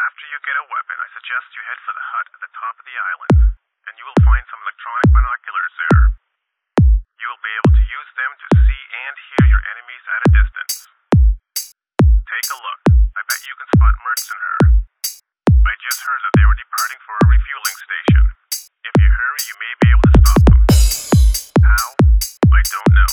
After you get a weapon, I suggest you head for the hut at the top of the island, and you will find some electronic binoculars there. You will be able to use them to see and hear your enemies at a distance. Take a look. I bet you can spot Mertz and her. I just heard that they were departing for a refueling station. If you hurry, you may be able to stop them. How? I don't know.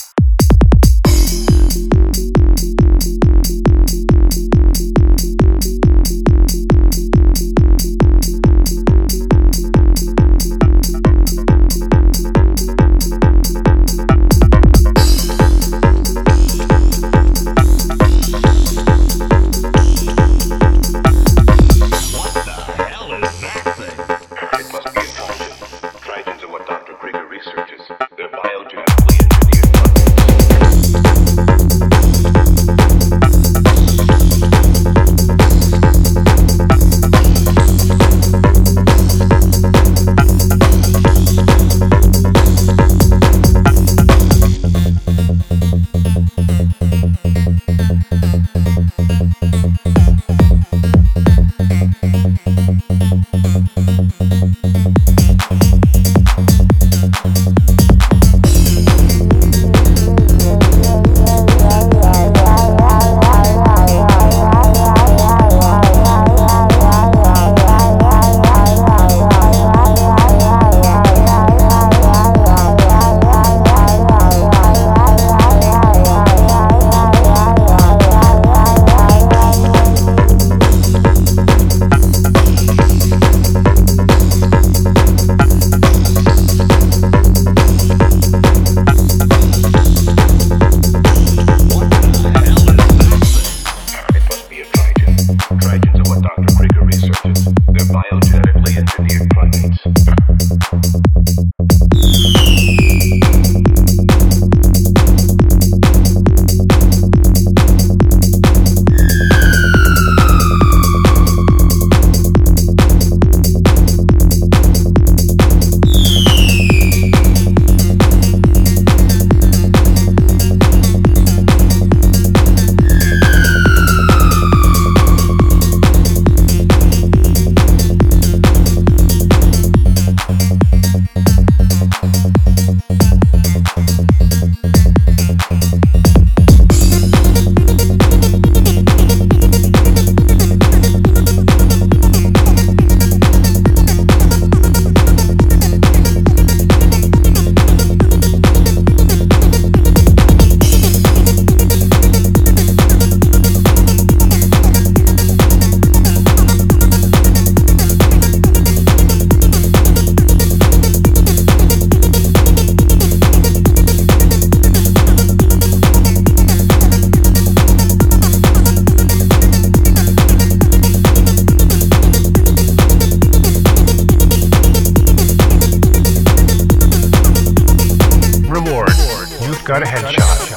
Got a headshot.